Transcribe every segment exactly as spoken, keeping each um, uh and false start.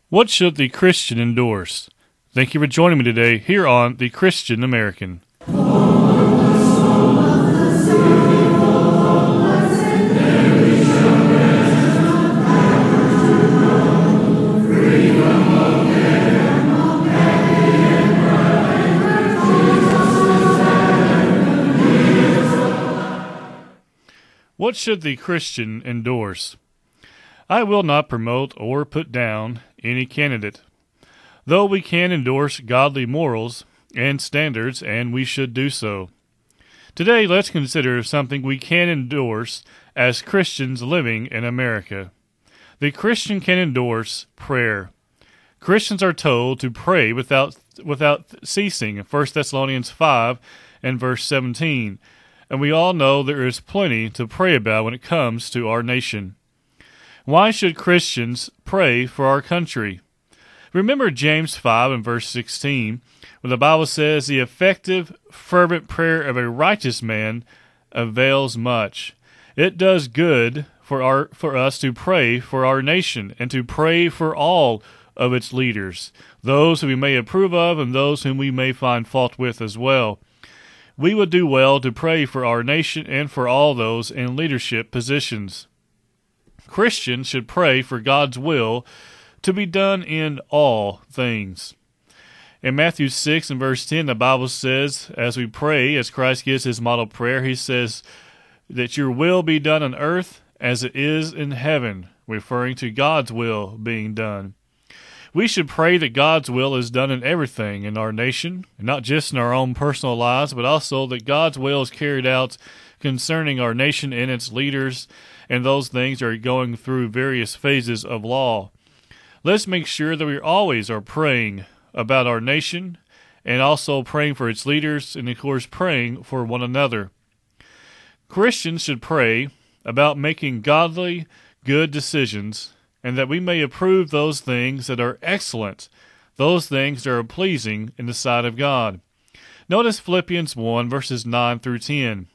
What should the Christian endorse? Thank you for joining me today here on The Christian American. What should the Christian endorse? I will not promote or put down any candidate, though we can endorse godly morals and standards, and we should do so. Today, let's consider something we can endorse as Christians living in America. The Christian can endorse prayer. Christians are told to pray without without ceasing, First Thessalonians five and verse seventeen, and we all know there is plenty to pray about when it comes to our nation. Why should Christians pray for our country? Remember James five and verse sixteen, where the Bible says, "The effective, fervent prayer of a righteous man avails much." It does good for our for us to pray for our nation and to pray for all of its leaders, those who we may approve of and those whom we may find fault with as well. We would do well to pray for our nation and for all those in leadership positions. Christians should pray for God's will to be done in all things. In Matthew six and verse ten, the Bible says, as we pray, as Christ gives his model prayer, he says that your will be done on earth as it is in heaven, referring to God's will being done. We should pray that God's will is done in everything in our nation, not just in our own personal lives, but also that God's will is carried out concerning our nation and its leaders, and those things are going through various phases of law. Let's make sure that we always are praying about our nation and also praying for its leaders and, of course, praying for one another. Christians should pray about making godly, good decisions and that we may approve those things that are excellent, those things that are pleasing in the sight of God. Notice Philippians one, verses nine through ten.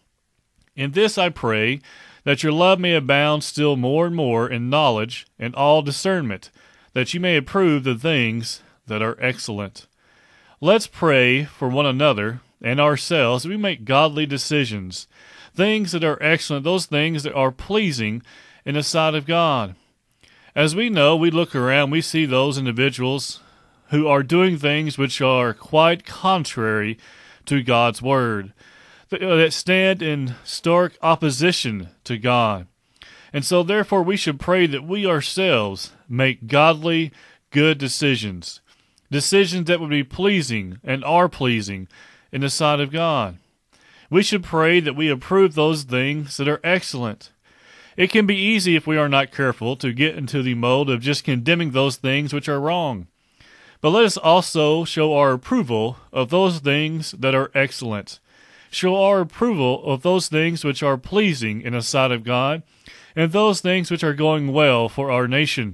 In this I pray, that your love may abound still more and more in knowledge and all discernment, that you may approve the things that are excellent. Let's pray for one another and ourselves that we make godly decisions, things that are excellent, those things that are pleasing in the sight of God. As we know, we look around, we see those individuals who are doing things which are quite contrary to God's Word, that stand in stark opposition to God. And so therefore we should pray that we ourselves make godly, good decisions, decisions that would be pleasing and are pleasing in the sight of God. We should pray that we approve those things that are excellent. It can be easy, if we are not careful, to get into the mode of just condemning those things which are wrong. But let us also show our approval of those things that are excellent. Show our approval of those things which are pleasing in the sight of God, and those things which are going well for our nation.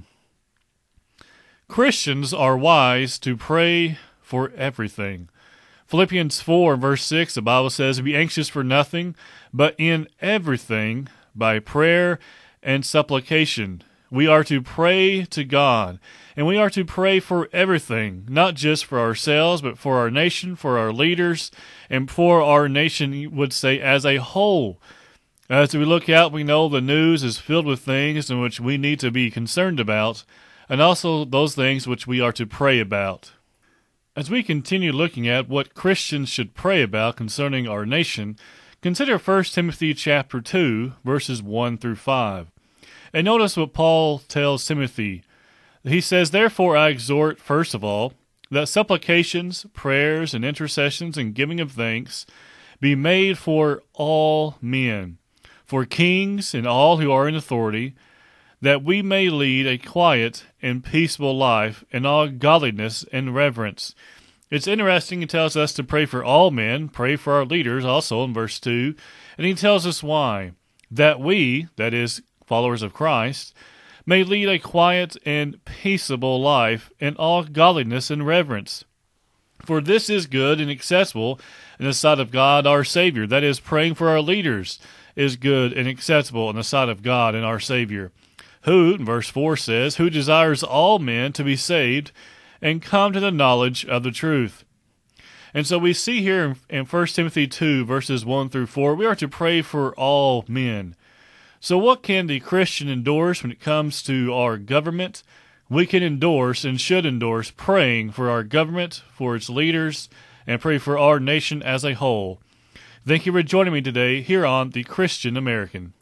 Christians are wise to pray for everything. Philippians four, verse six, the Bible says, "Be anxious for nothing, but in everything, by prayer and supplication." We are to pray to God, and we are to pray for everything, not just for ourselves, but for our nation, for our leaders, and for our nation, would say, as a whole. As we look out, we know the news is filled with things in which we need to be concerned about, and also those things which we are to pray about. As we continue looking at what Christians should pray about concerning our nation, consider First Timothy chapter two, verses one through five. And notice what Paul tells Timothy. He says, "Therefore I exhort, first of all, that supplications, prayers, and intercessions, and giving of thanks be made for all men, for kings and all who are in authority, that we may lead a quiet and peaceable life in all godliness and reverence." It's interesting, he tells us to pray for all men, pray for our leaders also in verse two, and he tells us why. That we, that is, followers of Christ, may lead a quiet and peaceable life in all godliness and reverence. For this is good and acceptable in the sight of God our Savior. That is, praying for our leaders is good and acceptable in the sight of God and our Savior. who, in verse four says, who desires all men to be saved and come to the knowledge of the truth. And so we see here in First Timothy two, verses one through four, we are to pray for all men. So what can the Christian endorse when it comes to our government? We can endorse and should endorse praying for our government, for its leaders, and pray for our nation as a whole. Thank you for joining me today here on The Christian American.